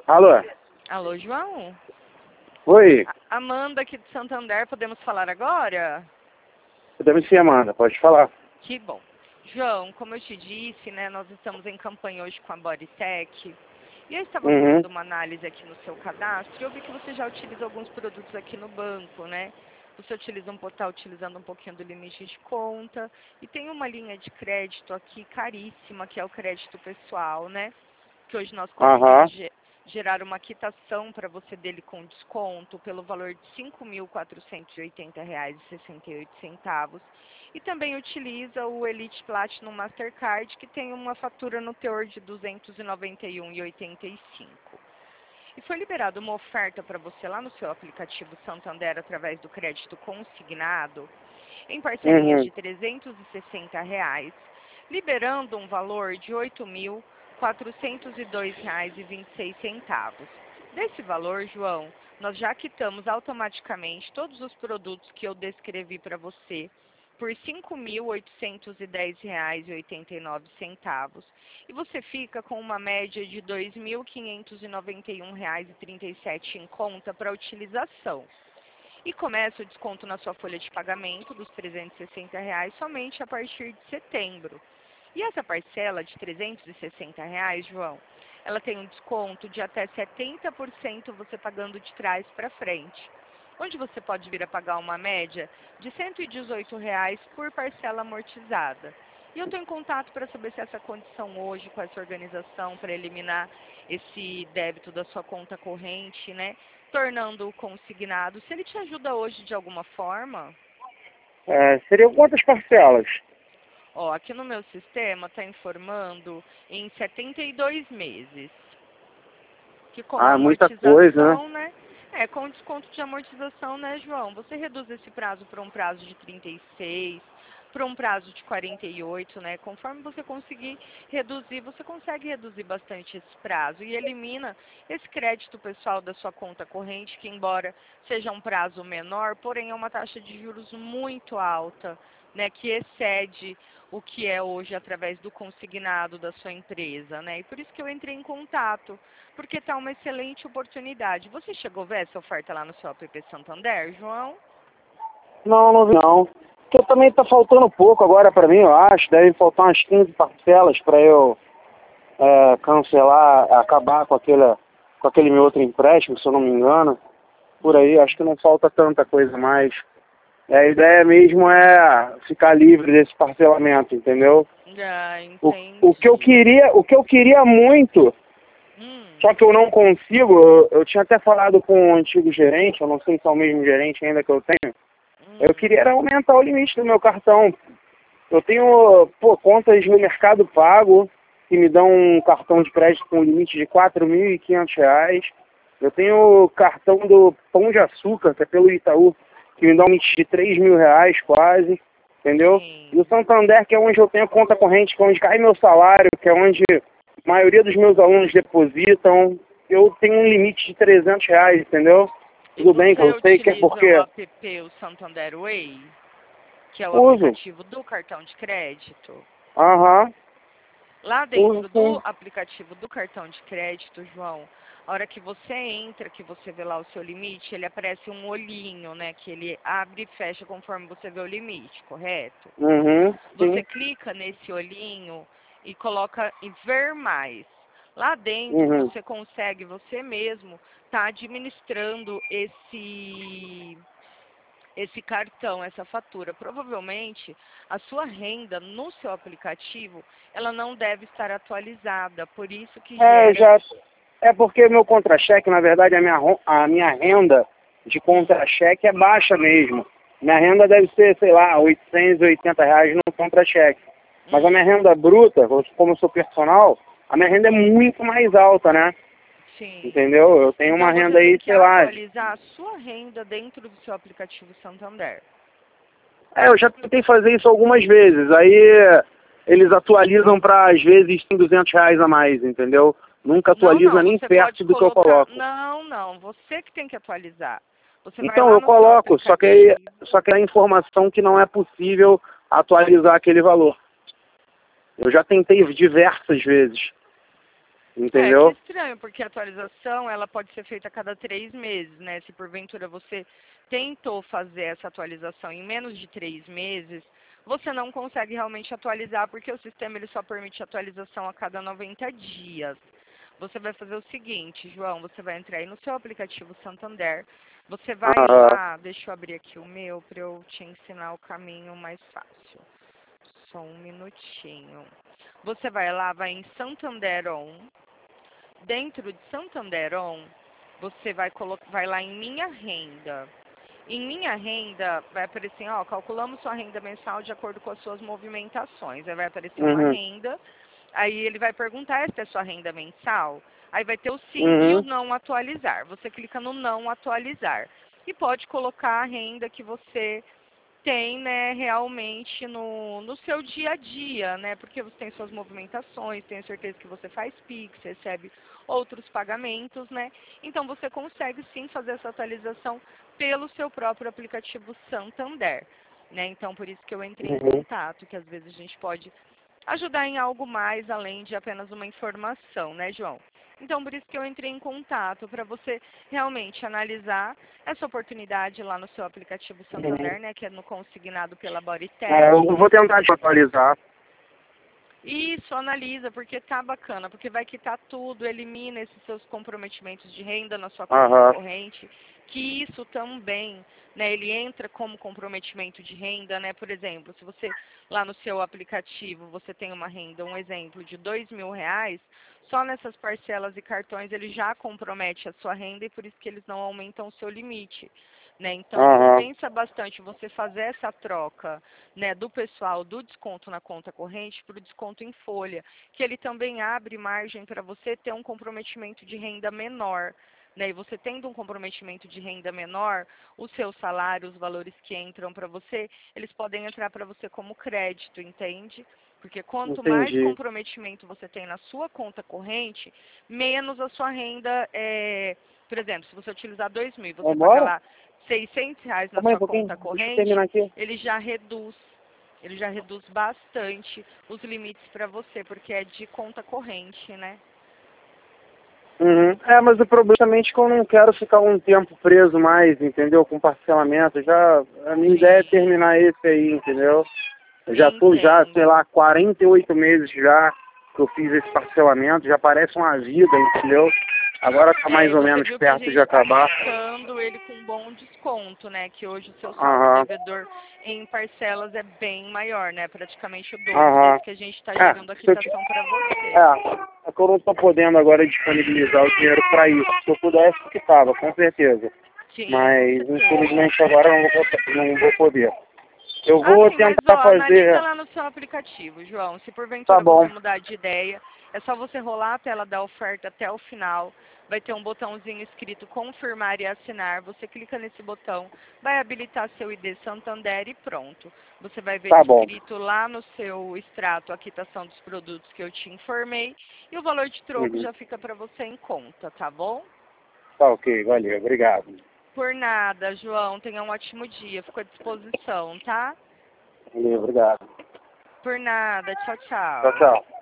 Alô? Alô, João? Oi? Amanda aqui de Santander, podemos falar agora? Podemos sim, Amanda, pode falar. Que bom. João, como eu te disse, né, nós estamos em campanha hoje com a Bodytech. E eu estava Uhum. fazendo uma análise aqui no seu cadastro e eu vi que você já utiliza alguns produtos aqui no banco, né? Você está utilizando um pouquinho do limite de conta e tem uma linha de crédito aqui caríssima, que é o crédito pessoal, né? Que hoje nós Aham. conseguimos gerar uma quitação para você dele com desconto pelo valor de R$ 5.480,68. E também utiliza o Elite Platinum Mastercard, que tem uma fatura no teor de R$ 291,85. E foi liberada uma oferta para você lá no seu aplicativo Santander através do crédito consignado, em parcelinhas Uhum. de R$ 360, liberando um valor de R$ 8.402,26. Desse valor, João, nós já quitamos automaticamente todos os produtos que eu descrevi para você por R$ 5.810,89 e você fica com uma média de R$ 2.591,37 em conta para utilização. E começa o desconto na sua folha de pagamento dos R$ 360 somente a partir de setembro. E essa parcela de R$ 360, João, ela tem um desconto de até 70% você pagando de trás para frente, onde você pode vir a pagar uma média de R$ 118 por parcela amortizada. E eu estou em contato para saber se essa condição hoje com essa organização para eliminar esse débito da sua conta corrente, né, tornando-o consignado, se ele te ajuda hoje de alguma forma. Seriam quantas parcelas? Ó, aqui no meu sistema está informando em 72 meses. Que com a Ah, muita coisa, né? amortização, né? Com desconto de amortização, né, João? Você reduz esse prazo para um prazo de 36, para um prazo de 48, né? Conforme você conseguir reduzir, você consegue reduzir bastante esse prazo e elimina esse crédito pessoal da sua conta corrente, que embora seja um prazo menor, porém é uma taxa de juros muito alta, né? Que excede o que é hoje através do consignado da sua empresa, né? E por isso que eu entrei em contato, porque está uma excelente oportunidade. Você chegou a ver essa oferta lá no seu app Santander, João? Não, não vi não. Porque também tá faltando pouco agora pra mim, eu acho. Deve faltar umas 15 parcelas pra eu cancelar, acabar com aquele meu outro empréstimo, se eu não me engano. Por aí, acho que não falta tanta coisa mais. A ideia mesmo é ficar livre desse parcelamento, entendeu? Já O que entendi. o que eu queria muito, só que eu não consigo, eu tinha até falado com o antigo gerente, eu não sei se é o mesmo gerente ainda que eu tenho, eu queria era aumentar o limite do meu cartão. Eu tenho, contas no Mercado Pago, que me dão um cartão de crédito com limite de R$ 4.500. Eu tenho cartão do Pão de Açúcar, que é pelo Itaú, que me dá um limite de R$ 3.000 quase, entendeu? E o Sim. Santander, que é onde eu tenho conta corrente, que é onde cai meu salário, que é onde a maioria dos meus alunos depositam, eu tenho um limite de R$ 300, entendeu? E Tudo bem que você eu sei que é utiliza o porque app, o Santander Way, que é o uso. aplicativo do cartão de crédito? Aham, Lá uso dentro sim. do aplicativo do cartão de crédito, João, a hora que você entra, que você vê lá o seu limite, ele aparece um olhinho, né? Que ele abre e fecha conforme você vê o limite, correto? Uhum, Você sim. clica nesse olhinho e coloca em ver mais. Lá dentro Uhum. você consegue, você mesmo, estar administrando esse cartão, essa fatura. Provavelmente a sua renda no seu aplicativo, ela não deve estar atualizada, por isso que gera. Já. É porque meu contra-cheque, na verdade, a minha renda de contra-cheque é baixa mesmo. Minha renda deve ser, sei lá, R$ 880 no contra-cheque. Mas a minha Hum, renda bruta, como eu sou personal, a minha renda é muito mais alta, né? sim. Entendeu? Eu tenho uma Então você renda tem aí, que sei lá. atualizar a sua renda dentro do seu aplicativo Santander. Eu já tentei fazer isso algumas vezes. Aí eles atualizam para, às vezes, tem R$ 200 a mais, entendeu? Nunca Não, atualiza não, nem você pode perto do que eu colocar. coloco. Não, não, você que tem que atualizar. Você vai Então, lá eu no seu coloco, aplicativo. só que a informação que não é possível atualizar aquele valor. Eu já tentei diversas vezes, Entendeu? É que estranho, porque a atualização ela pode ser feita a cada 3 meses, né? Se porventura você tentou fazer essa atualização em menos de 3 meses, você não consegue realmente atualizar, porque o sistema ele só permite atualização a cada 90 dias. Você vai fazer o seguinte, João, você vai entrar aí no seu aplicativo Santander, você vai Aham. lá, deixa eu abrir aqui o meu para eu te ensinar o caminho mais fácil. Só um minutinho. Você vai lá, vai em Santander On. Dentro de Santander On, você vai lá em Minha Renda. Em Minha Renda, vai aparecer, ó, calculamos sua renda mensal de acordo com as suas movimentações. Aí vai aparecer uma Uhum. renda, aí ele vai perguntar se é sua renda mensal. Aí vai ter o sim e o Uhum. não atualizar. Você clica no não atualizar. E pode colocar a renda que você tem, né, realmente no seu dia a dia, né? Porque você tem suas movimentações, tenho certeza que você faz Pix, recebe outros pagamentos, né? Então você consegue sim fazer essa atualização pelo seu próprio aplicativo Santander, né? Então por isso que eu entrei em Uhum. contato, que às vezes a gente pode ajudar em algo mais além de apenas uma informação, né, João? Então, por isso que eu entrei em contato, para você realmente analisar essa oportunidade lá no seu aplicativo Uhum. Santander, né, que é no consignado pela É, Bodytech. eu vou tentar te atualizar. Isso, analisa, porque tá bacana, porque vai quitar tudo, elimina esses seus comprometimentos de renda na sua conta Aham. corrente, que isso também, né, ele entra como comprometimento de renda, né, por exemplo, se você lá no seu aplicativo, você tem uma renda, um exemplo de R$ 2.000, só nessas parcelas e cartões ele já compromete a sua renda e por isso que eles não aumentam o seu limite. Né? Então, Aham. compensa bastante você fazer essa troca, né, do pessoal do desconto na conta corrente para o desconto em folha, que ele também abre margem para você ter um comprometimento de renda menor. Né? E você tendo um comprometimento de renda menor, o seu salário, os valores que entram para você, eles podem entrar para você como crédito, entende? Porque quanto mais Entendi. comprometimento você tem na sua conta corrente, menos a sua renda é... Por exemplo, se você utilizar 2.000 e você pagar Vambora? lá R$ 600 na Calma aí um sua pouquinho. conta Deixa eu corrente, terminar aqui. ele já reduz bastante os limites para você, porque é de conta corrente, né? Uhum. É, mas o problema é justamente que eu não quero ficar um tempo preso mais, entendeu? Com parcelamento. Já, a minha ideia é Sim, terminar esse aí, entendeu? Eu já tô já, sei entendo. lá, 48 meses já que eu fiz esse parcelamento, já parece uma vida, entendeu? Agora tá É, mais e ou você menos viu que a perto de gente está acabar. quitando ele com um bom desconto, né? Que hoje o seu saldo Aham, devedor em parcelas é bem maior, né? Praticamente o dobro aham. desse que a gente está É, gerando a se eu quitação para você. é que eu não tô podendo agora disponibilizar o dinheiro para isso. Se eu pudesse, que tava, com certeza. Sim, com Mas, certeza. infelizmente, agora eu não vou poder. Eu Ah, vou sim, mas ó, tentar analisa fazer. lá no seu aplicativo, João. Se Tá porventura você bom. mudar de ideia, é só você rolar a tela da oferta até o final. Vai ter um botãozinho escrito confirmar e assinar. Você clica nesse botão, vai habilitar seu ID Santander e pronto. Você vai ver Tá bom. descrito lá no seu extrato a quitação dos produtos que eu te informei e o valor de troco Uhum. já fica para você em conta, tá bom? Tá ok, valeu, obrigado. Por nada, João. Tenha um ótimo dia. Fico à disposição, tá? Valeu, obrigado. Por nada. Tchau, Tchau, tchau. tchau.